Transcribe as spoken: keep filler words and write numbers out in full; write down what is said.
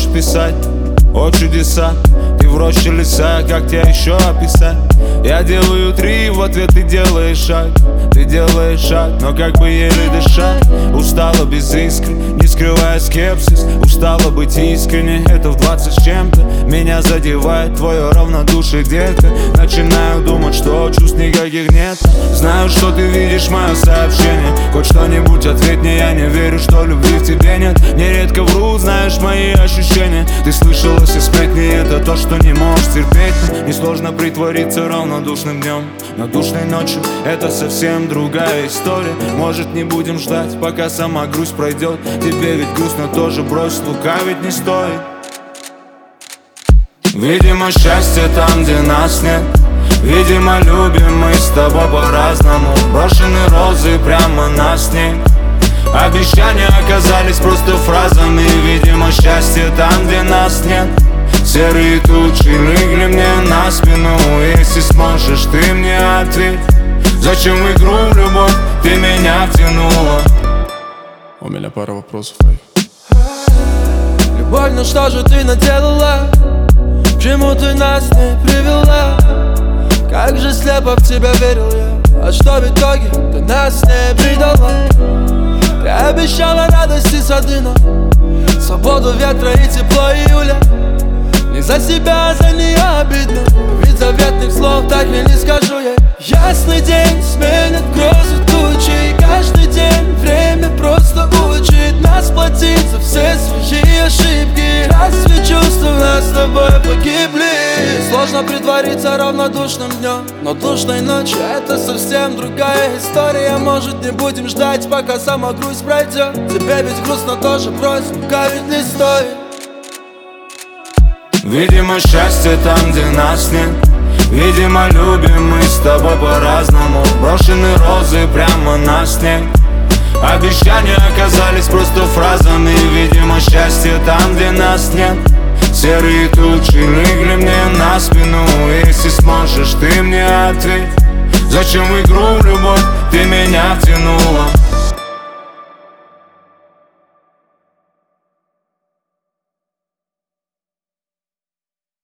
писать о чудесах. Ты в роще леса, как тебя еще описать? Я делаю три, в ответ ты делаешь шаг. Ты делаешь шаг, но как бы еле дышать. Устала без искры, не скрывая скепсис. Устала быть искренне, это в двадцать с чем-то. Меня задевает твое равнодушие, детка. Начинаю думать, что чувств никаких нет. Знаю, что ты видишь мое сообщение. Хоть что-нибудь ответь мне, я не верю, что любви в тебе нет. Нередко вру, знаешь мои ощущения. Ты слышала все сплетни, это то, что не можешь терпеть. Несложно притвориться равнодушным днем, но душной ночью это совсем другая история. Может, не будем ждать, пока сама грусть пройдет. Тебе ведь грустно тоже, брось, лукавить не стоит. Видимо, счастье там, где нас нет. Видимо, любим мы с тобой по-разному. Брошены розы прямо на снег. Обещания оказались просто фразами. Видимо, счастье там, где нас нет. Серые тучи легли мне на спину. Если сможешь, ты мне ответь. Зачем в игру любовь ты меня втянула? У меня пара вопросов. Любовь, ну что же ты наделала? К чему ты нас не привела? Как же слепо в тебя верил я. А что в итоге ты нас не предала? Ты обещала радости сады нам, свободу ветра и тепло июля. Не за себя, а за нее обидно. Ведь заветных слов так и не скажу я. Ясный день сменит грозы тучи. И каждый день время просто учит нас платить за все свои ошибки. Разве чувства нас с тобой погибли? Сложно притвориться равнодушным днем, но душной ночью это совсем другая история. Может, не будем ждать, пока сама грусть пройдет. Тебе ведь грустно тоже, брось, лукавить не стоит. Видимо, счастье там, где нас нет. Видимо, любим мы с тобой по-разному. Брошены розы прямо на снег. Обещания оказались просто фразами. Видимо, счастье там, где нас нет. Серые тучи легли мне на спину. Если сможешь, ты мне ответь. Зачем в игру любовь ты меня втянула?